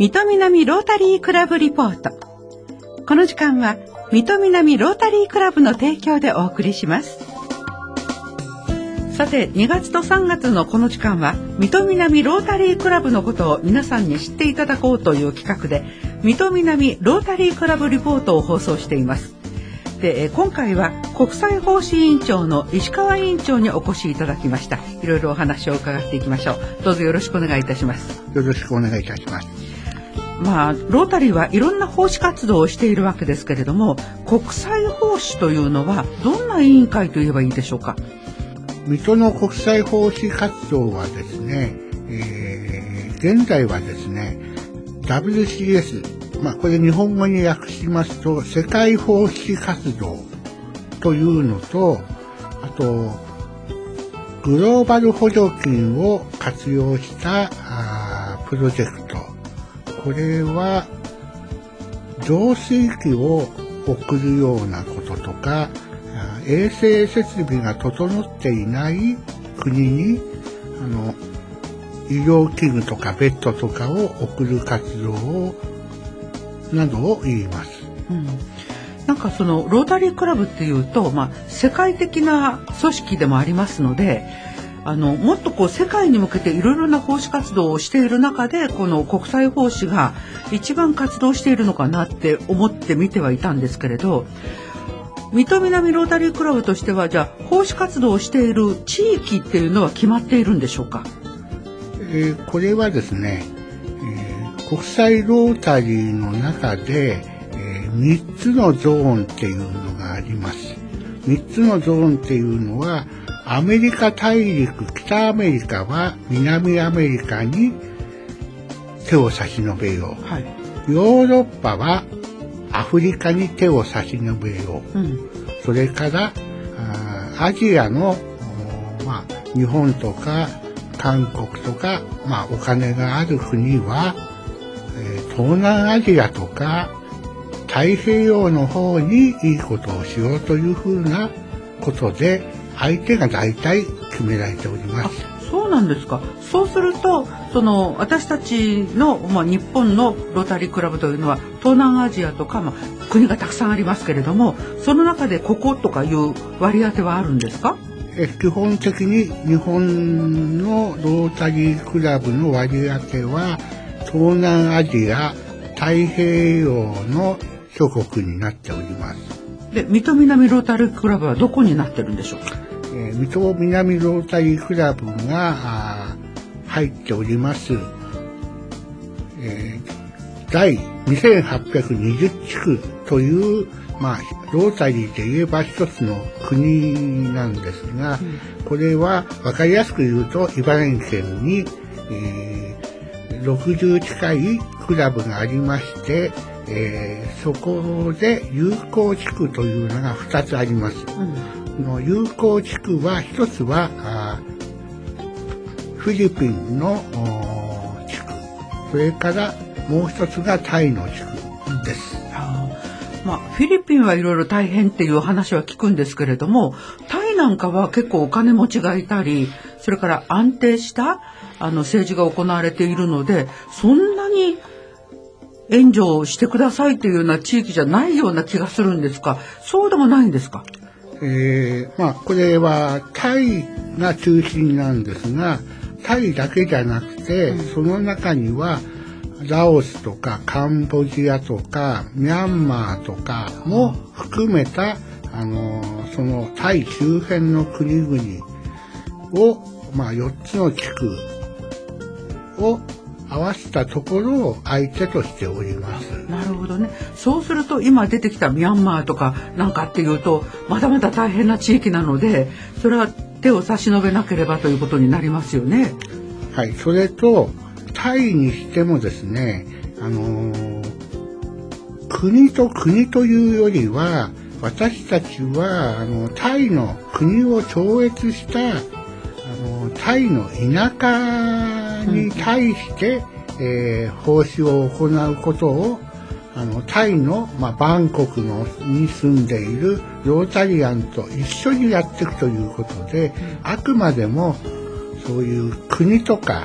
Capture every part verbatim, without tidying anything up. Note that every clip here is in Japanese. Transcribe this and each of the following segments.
水戸南ロータリークラブリポート。この時間は水戸南ロータリークラブの提供でお送りします。さて、にがつとさんがつのこの時間は水戸南ロータリークラブのことを皆さんに知っていただこうという企画で、水戸南ロータリークラブリポートを放送しています。で、今回は国際奉仕委員長の石川委員長にお越しいただきました。いろいろお話を伺っていきましょう。どうぞよろしくお願いいたします。 よろしくお願いいたします。 まあ、ロータリーはいろんな奉仕活動をしているわけですけれども、国際奉仕というのはどんな委員会といえばいいでしょうか。 水戸の国際奉仕活動はですね、えー、現在はですね ダブリューシーエス、まあこれ日本語に訳しますと世界奉仕活動というのと、あとグローバル補助金を活用したあプロジェクト、これは浄水器を送るようなこととか、衛生設備が整っていない国にあの医療器具とかベッドとかを送る活動をなどを言います。 うん、なんかそのロータリークラブっていうと、まあ、世界的な組織でもありますので、あのもっとこう世界に向けていろいろな奉仕活動をしている中で、この国際奉仕が一番活動しているのかなって思って見てはいたんですけれど、水戸南ロータリークラブとしては、じゃあ奉仕活動をしている地域っていうのは決まっているんでしょうか。 えー、これはですね、えー、国際ロータリーの中で、えー、みっつのゾーンっていうのがあります。みっつのゾーンっていうのは、アメリカ大陸、北アメリカは南アメリカに手を差し伸べよう、はい、ヨーロッパはアフリカに手を差し伸べよう、うん、それからアジアの、まあ、日本とか韓国とか、まあ、お金がある国は、えー、東南アジアとか太平洋の方にいいことをしようというふうなことで相手が大体決められております。 そうなんですか。そうすると、その私たちの、まあ、日本のロータリークラブというのは東南アジアとか、まあ、国がたくさんありますけれども、その中でこことかいう割り当てはあるんですか。 え基本的に日本のロータリークラブの割り当ては東南アジア、太平洋の諸国になっております。 で、水戸南ロータリークラブはどこになってるんでしょうか。 えー、水戸南ロータリークラブが入っております、えー、第にせんはっぴゃくにじゅう地区という、まあ、ロータリーで言えば一つの国なんですが、うん、これは分かりやすく言うと茨城県に、えー、ろくじゅう近いクラブがありまして、えー、そこで友好地区というのがふたつあります。うん、の友好地区は一つはあフィリピンの地区、それからもう一つがタイの地区です。 あ、まあ、フィリピンはいろいろ大変っていう話は聞くんですけれども、タイなんかは結構お金持ちがいたり、それから安定したあの政治が行われているので、そんなに援助をしてくださいというような地域じゃないような気がするんですが、そうでもないんですか。 えー、まあこれはタイが中心なんですが、タイだけじゃなくて、うん、その中にはラオスとかカンボジアとかミャンマーとかも含めた、あのそのタイ周辺の国々を、まあ、よっつの地区を合わせたところを相手としております。 なるほどね。そうすると今出てきたミャンマーとかなんかっていうとまだまだ大変な地域なので、それは手を差し伸べなければということになりますよね。 はい、それとタイにしてもですね、あのー、国と国というよりは私たちはあのタイの国を超越したあのタイの田舎に対して、うん、えー、奉仕を行うことをあのタイの、まあ、バンコクのに住んでいるロータリアンと一緒にやっていくということで、うん、あくまでもそういう国とか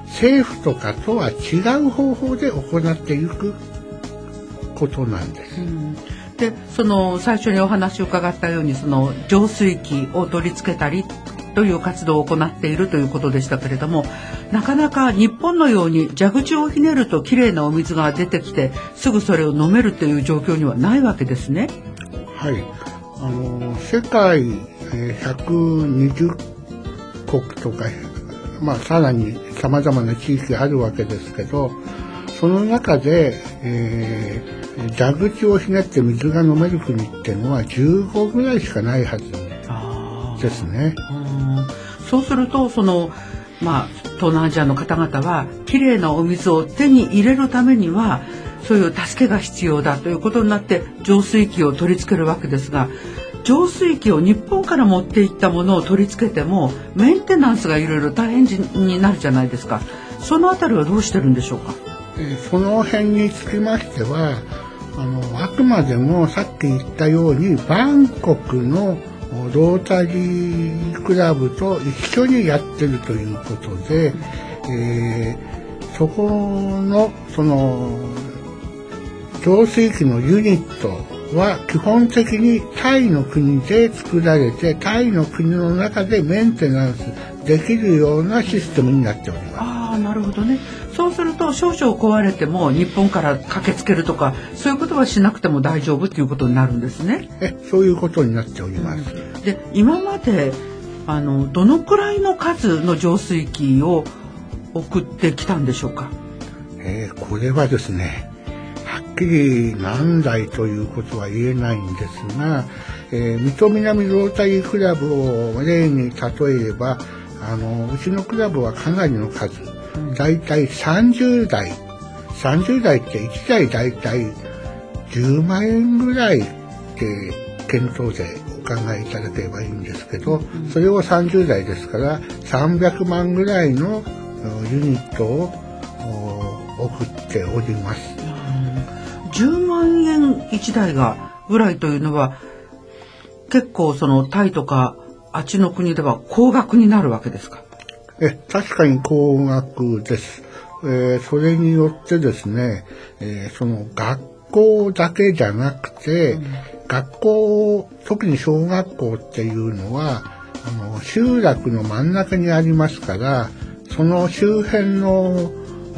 政府とかとは違う方法で行っていくことなんです。 うん、でその最初にお話を伺ったようにその浄水器を取り付けたりという活動を行っているということでしたけれども、なかなか日本のように蛇口をひねるときれいなお水が出てきてすぐそれを飲めるという状況にはないわけですね。 はい、あの世界ひゃくにじゅっこくとか、まあ、さらにさまざまな地域があるわけですけど、その中で、えー、蛇口をひねって水が飲める国っていうのはじゅうごぐらいしかないはずですね。 うんそうするとその、まあ、東南アジアの方々はきれいなお水を手に入れるためにはそういう助けが必要だということになって浄水器を取り付けるわけですが、浄水器を日本から持っていったものを取り付けてもメンテナンスがいろいろ大変になるじゃないですか。そのあたりはどうしてるんでしょうか。 えー、その辺につきましてはあのあくまでもさっき言ったようにバンコクのロータリークラブと一緒にやってるということで、えー、そこのその浄水器のユニットは基本的にタイの国で作られてタイの国の中でメンテナンスできるようなシステムになっております。 ああ、なるほどね。そうすると少々壊れても日本から駆けつけるとかそういうことはしなくても大丈夫ということになるんですね。 えそういうことになっております。 うん、で今まであのどのくらいの数の浄水器を送ってきたんでしょうか。 えー、これはですねはっきり何台ということは言えないんですが、えー、水戸南ロータリークラブを例に例えればあのうちのクラブはかなりの数、だいたいさんじゅうだいさんじゅうだいっていちだいだいたいじゅうまんえんぐらいって検討でお考えいただければいいんですけど、それをさんじゅうだいですからさんびゃくまんぐらいのユニットを送っております。 じゅうまんえんいちだいがぐらいというのは結構そのタイとかあっちの国では高額になるわけですか。 え確かに高額です。えー、それによってですね、えー、その学校だけじゃなくて、うん、学校特に小学校っていうのはあの集落の真ん中にありますからその周辺の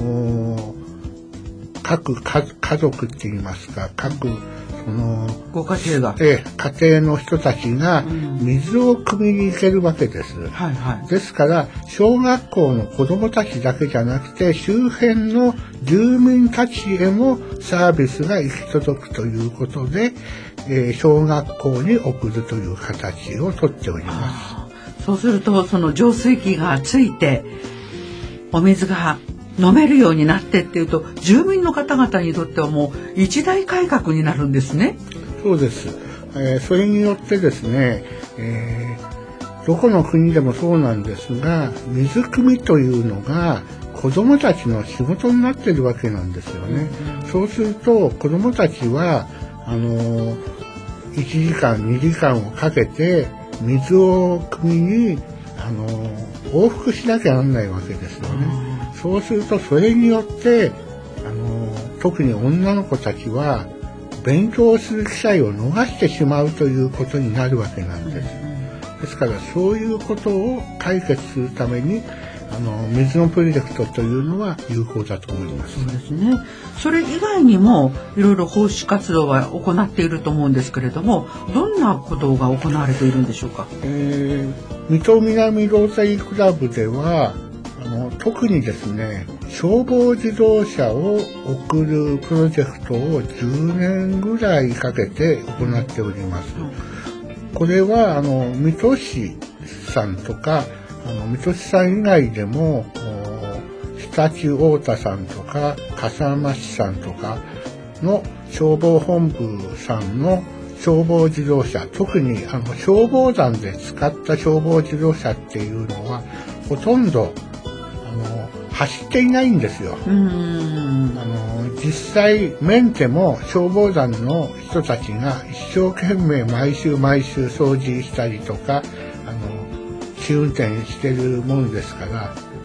各家族って言いますか各そのご家庭が、 え家庭の人たちが水を汲みに行けるわけです、 うんはいはい、 ですから小学校の子どもたちだけじゃなくて周辺の住民たちへもサービスが行き届くということで、えー、小学校に送るという形をとっております。 そうするとその浄水器がついてお水が飲めるようになってっていうと住民の方々にとってはもう一大改革になるんですね。 そうです、えー、それによってですね、えー、どこの国でもそうなんですが水汲みというのが子どもたちの仕事になっているわけなんですよね、うん、そうすると子どもたちはあのー、いちじかんにじかんをかけて水を汲みにあのー、往復しなきゃならないわけですよね、うんそうするとそれによってあの特に女の子たちは勉強する機会を逃してしまうということになるわけなんです。ですからそういうことを解決するためにあの水のプロジェクトというのは有効だと思います。 そうですね。それ以外にもいろいろ奉仕活動は行っていると思うんですけれどもどんなことが行われているんでしょうか。 えー、水戸南ロータリークラブではあの特にですね消防自動車を送るプロジェクトをじゅうねんぐらいかけて行っております。これはあの水戸市さんとかあの水戸市さん以外でも常陸太田さんとか笠間市さんとかの消防本部さんの消防自動車特にあの消防団で使った消防自動車っていうのはほとんど走っていないんですよ。うーんあの実際メンテも消防団の人たちが一生懸命毎週毎週掃除したりとかあの試運転してるものですから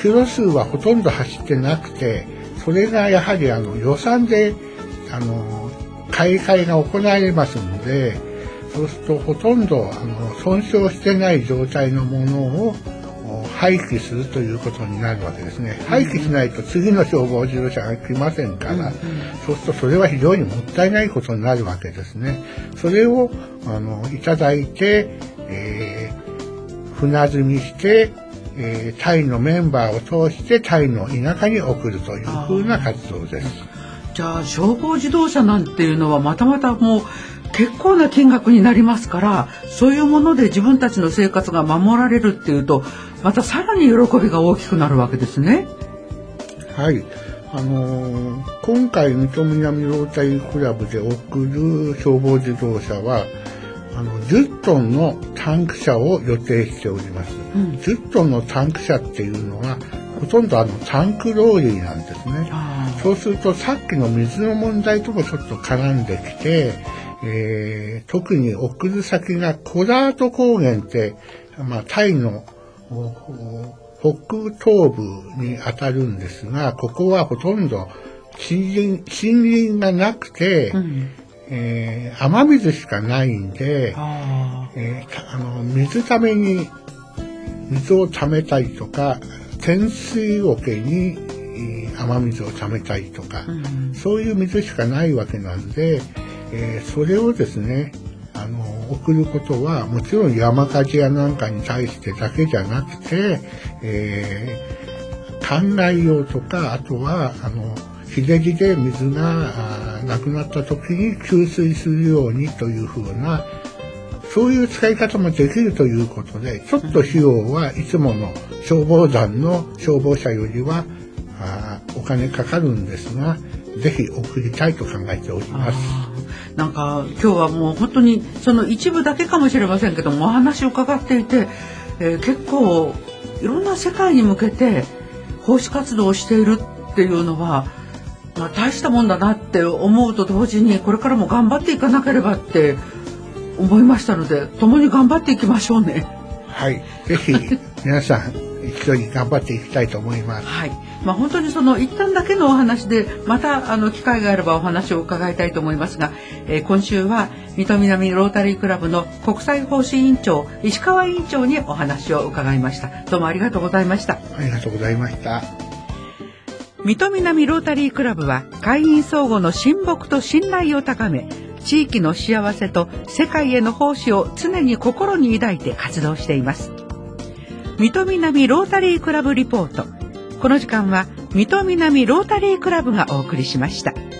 キロ数はほとんど走ってなくて、それがやはりあの予算であの買い替えが行われますので、そうするとほとんどあの損傷してない状態のものを廃棄するということになるわけですね。廃棄しないと次の消防自動車が来ませんから、うんうん、そうするとそれは非常にもったいないことになるわけですね。それをあのいただいて、えー、船積みして、えー、タイのメンバーを通してタイの田舎に送るというふうな活動です。 じゃあ消防自動車なんていうのはまたまたもう結構な金額になりますから、そういうもので自分たちの生活が守られるっていうとまたさらに喜びが大きくなるわけですね。 はい、あのー、今回水戸南ロータリークラブで送る消防自動車はあのじゅっトンのタンク車を予定しております、うん、じゅっトンのタンク車っていうのはほとんどあのタンクローリーなんですね。そうするとさっきの水の問題ともちょっと絡んできて、えー、特に送る先がコラート高原って、まあ、タイの北東部に当たるんですが、ここはほとんど森林、森林がなくて、うん、えー、雨水しかないんで、あ、えー、あの水ために水を溜めたりとか、天水桶に雨水を溜めたりとか、うん、そういう水しかないわけなんで、えー、それをですね、あの送ることはもちろん山火事やなんかに対してだけじゃなくて、えー、灌漑用とか、あとはあの日照りで水がなくなった時に給水するようにというふうな、そういう使い方もできるということで、ちょっと費用はいつもの消防団の消防車よりはあお金かかるんですが、ぜひ送りたいと考えております。 なんか今日はもう本当にその一部だけかもしれませんけども、お話を伺っていて、えー、結構いろんな世界に向けて奉仕活動をしているっていうのは、まあ、大したもんだなって思うと同時に、これからも頑張っていかなければって思いましたので、共に頑張っていきましょうね。 はい、ぜひ皆さん一緒に頑張っていきたいと思います。 はい、まあ、本当にその一旦だけのお話で、またあの機会があればお話を伺いたいと思いますが、えー、今週は水戸南ロータリークラブの国際奉仕委員長石川委員長にお話を伺いました。どうもありがとうございました。 ありがとうございました。 水戸南ロータリークラブは会員相互の親睦と信頼を高め、地域の幸せと世界への奉仕を常に心に抱いて活動しています。水戸南ロータリークラブリポート。この時間は水戸南ロータリークラブがお送りしました。